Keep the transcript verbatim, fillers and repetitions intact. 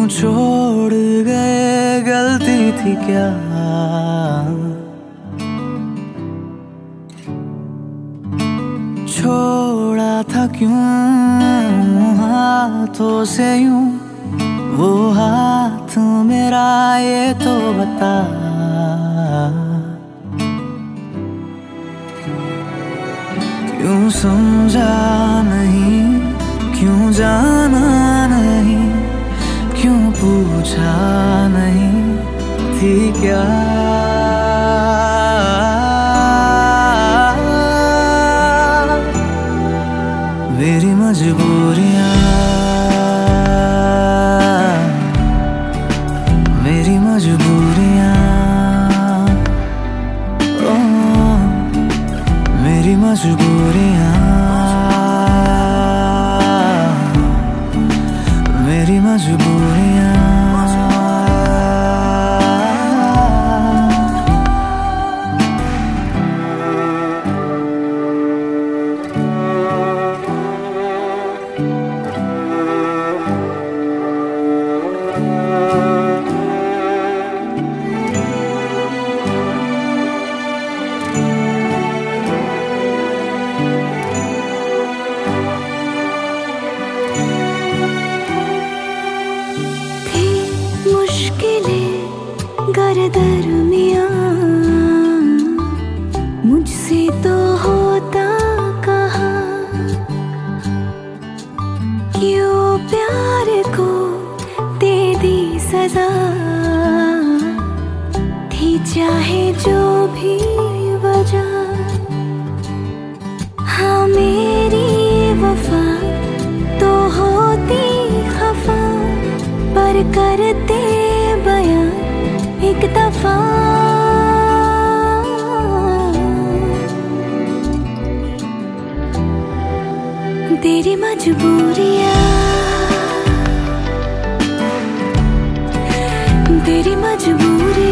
छोड़ गए गलती थी क्या? छोड़ा था क्यों हाथों से यूं, वो हाथ मेरा ये तो बता। क्यों समझा नहीं, क्यों जाना नहीं, क्यों पूछा नहीं थी क्या? मेरी मजबूरियां, मेरी मजबूरियां, ओ मेरी मजबूरियां, मेरी मजबूरियां। गर दरमियां मुझसे तो होता कहा, क्यों प्यार को दे दी सजा, थी चाहे जो भी वजह। हाँ मेरी वफा तो होती खफा, पर करते बयां एक दफा। तेरी मजबूरियां, तेरी मजबूरियां।